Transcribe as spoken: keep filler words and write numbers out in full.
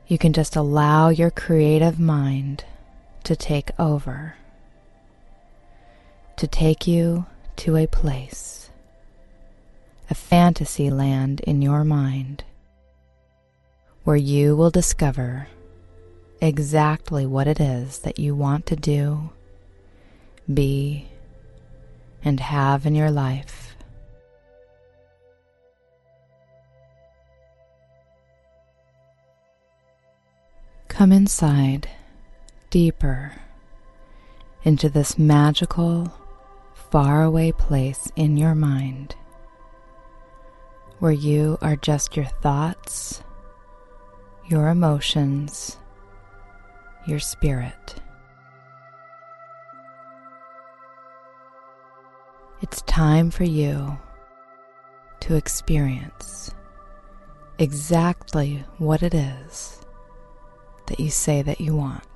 You can just allow your creative mind to take over, to take you to a place, a fantasy land in your mind, where you will discover exactly what it is that you want to do, be, and have in your life. Come inside, deeper, into this magical, faraway place in your mind, where you are just your thoughts, your emotions, your spirit. It's time for you to experience exactly what it is that you say that you want.